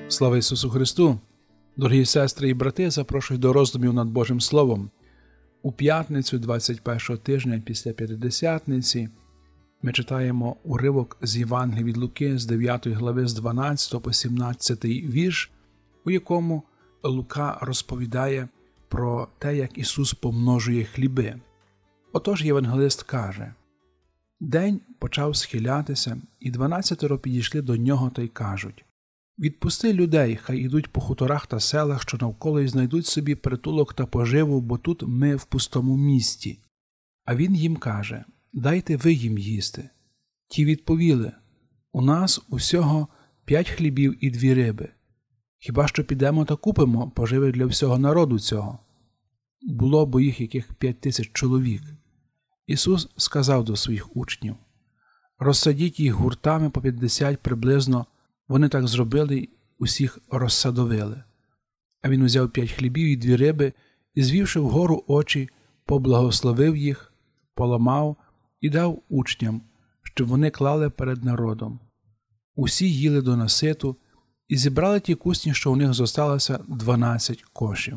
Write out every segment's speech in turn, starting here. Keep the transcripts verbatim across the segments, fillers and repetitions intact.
Слава Ісусу Христу! Дорогі сестри і брати, запрошую до роздумів над Божим Словом. У п'ятницю двадцять першого тижня після П'ятидесятниці ми читаємо уривок з Євангелія від Луки з дев'ятої глави з дванадцятого по сімнадцятий вірш, у якому Лука розповідає про те, як Ісус помножує хліби. Отож євангелист каже: «День почав схилятися, і дванадцятеро підійшли до нього та й кажуть: відпусти людей, хай ідуть по хуторах та селах, що навколо, і знайдуть собі притулок та поживу, бо тут ми в пустому місті». А він їм каже: «Дайте ви їм їсти». Ті відповіли: «У нас усього п'ять хлібів і дві риби. Хіба що підемо та купимо поживи для всього народу цього?» Було бо їх яких п'ять тисяч чоловік. Ісус сказав до своїх учнів: «Розсадіть їх гуртами по п'ятдесят приблизно». Вони так зробили, усіх розсадовили. А він узяв п'ять хлібів і дві риби, і, звівши вгору очі, поблагословив їх, поламав і дав учням, щоб вони клали перед народом. Усі їли до наситу і зібрали ті кусні, що у них зосталося, дванадцять кошів.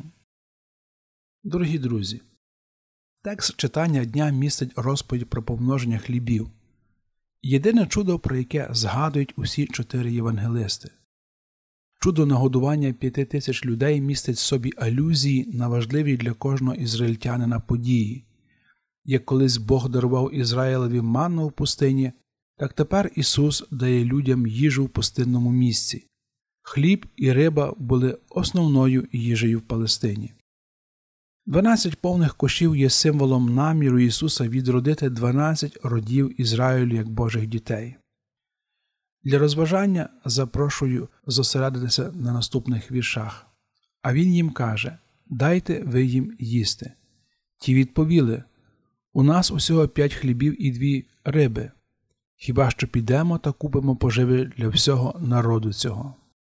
Дорогі друзі, текст читання дня містить розповідь про помноження хлібів. Єдине чудо, про яке згадують усі чотири євангелисти. Чудо нагодування п'яти тисяч людей містить в собі алюзії на важливі для кожного ізраїльтянина події. Як колись Бог дарував Ізраїлеві манну в пустині, так тепер Ісус дає людям їжу в пустинному місці. Хліб і риба були основною їжею в Палестині. Дванадцять повних кошів є символом наміру Ісуса відродити дванадцять родів Ізраїлю як Божих дітей. Для розважання запрошую зосередитися на наступних віршах. А Він їм каже: «Дайте ви їм їсти». Ті відповіли: «У нас усього п'ять хлібів і дві риби. Хіба що підемо та купимо поживи для всього народу цього».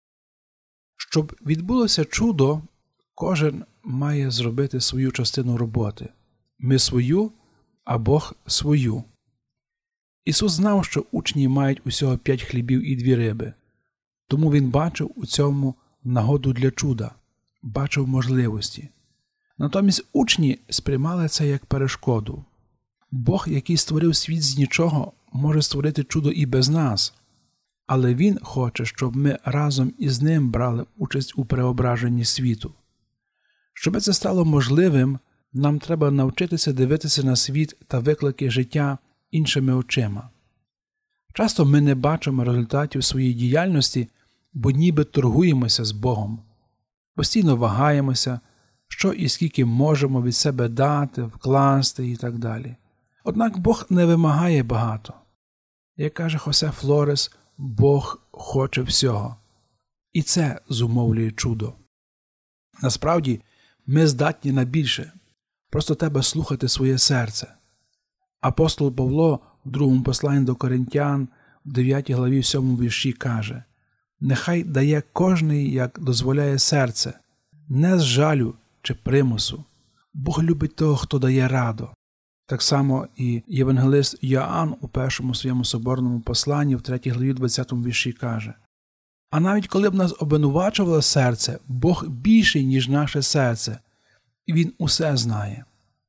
Щоб відбулося чудо, кожен має зробити свою частину роботи. Ми свою, а Бог свою. Ісус знав, що учні мають усього п'ять хлібів і дві риби. Тому Він бачив у цьому нагоду для чуда, бачив можливості. Натомість учні сприймали це як перешкоду. Бог, який створив світ з нічого, може створити чудо і без нас. Але Він хоче, щоб ми разом із Ним брали участь у преображенні світу. Щоб це стало можливим, нам треба навчитися дивитися на світ та виклики життя іншими очима. Часто ми не бачимо результатів своєї діяльності, бо ніби торгуємося з Богом. Постійно вагаємося, що і скільки можемо від себе дати, вкласти і так далі. Однак Бог не вимагає багато. Як каже Хосе Флорес, Бог хоче всього. І це зумовлює чудо. Насправді, ми здатні на більше. Просто треба слухати своє серце. Апостол Павло в другому посланні до Коринтян в дев'ятій главі в сьомому вірші каже: «Нехай дає кожний, як дозволяє серце, не з жалю чи примусу. Бог любить того, хто дає радо». Так само і євангелист Йоанн у першому своєму соборному посланні в третій главі двадцятому вірші каже: «А навіть коли б нас обвинувачувало серце, Бог більший, ніж наше серце, і Він усе знає».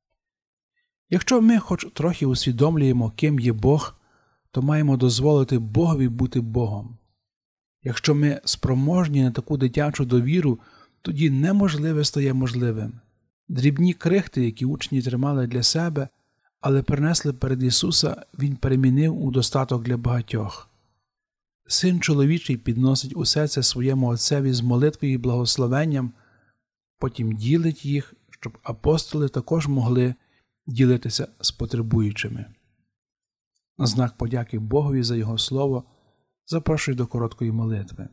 Якщо ми хоч трохи усвідомлюємо, ким є Бог, то маємо дозволити Богові бути Богом. Якщо ми спроможні на таку дитячу довіру, тоді неможливе стає можливим. Дрібні крихти, які учні тримали для себе, але принесли перед Ісуса, Він перемінив у достаток для багатьох. Син чоловічий підносить усе це своєму Отцеві з молитвою і благословенням, потім ділить їх, щоб апостоли також могли ділитися з потребуючими. На знак подяки Богові за Його Слово запрошую до короткої молитви.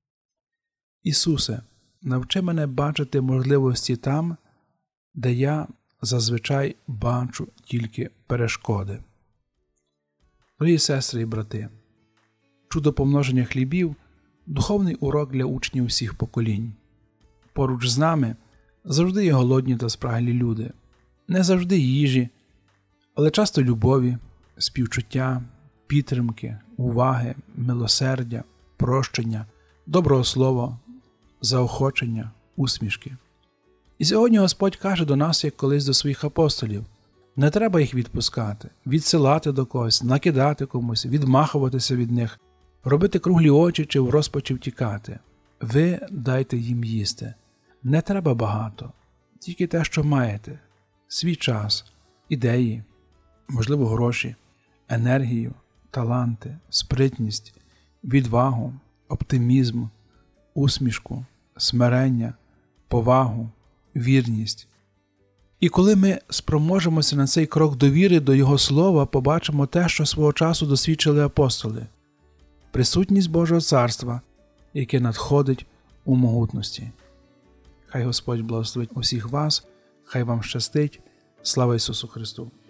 Ісусе, навчи мене бачити можливості там, де я зазвичай бачу тільки перешкоди. Дорогі сестри і брати, чудо помноження хлібів – духовний урок для учнів всіх поколінь. Поруч з нами завжди є голодні та спраглі люди. Не завжди їжі, але часто любові, співчуття, підтримки, уваги, милосердя, прощення, доброго слова, заохочення, усмішки. І сьогодні Господь каже до нас, як колись до своїх апостолів: не треба їх відпускати, відсилати до когось, накидати комусь, відмахуватися від них, робити круглі очі чи в розпачі втікати. Ви дайте їм їсти. Не треба багато, тільки те, що маєте. Свій час, ідеї, можливо, гроші, енергію, таланти, спритність, відвагу, оптимізм, усмішку, смирення, повагу, вірність. І коли ми спроможемося на цей крок довіри до Його Слова, побачимо те, що свого часу досвідчили апостоли – присутність Божого Царства, яке надходить у могутності. Хай Господь благословить усіх вас, хай вам щастить. Слава Ісусу Христу!